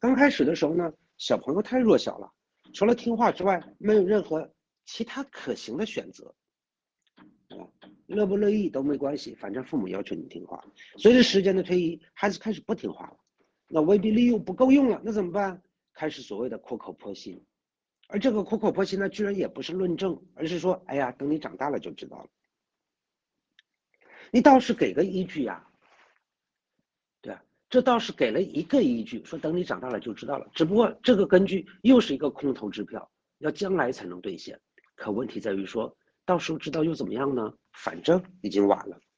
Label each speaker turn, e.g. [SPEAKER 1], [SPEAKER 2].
[SPEAKER 1] 刚开始的时候呢，小朋友太弱小了，除了听话之外，没有任何其他可行的选择。乐不乐意都没关系，反正父母要求你听话。随着时间的推移，孩子开始不听话了，那威逼利诱不够用了，那怎么办？开始所谓的苦口婆心，而这个苦口婆心呢，居然也不是论证，而是说，哎呀，等你长大了就知道了。你倒是给个依据呀，对啊，这倒是给了一个依据，说等你长大了就知道了。只不过这个根据又是一个空头支票，要将来才能兑现。可问题在于说，到时候知道又怎么样呢？反正已经晚了。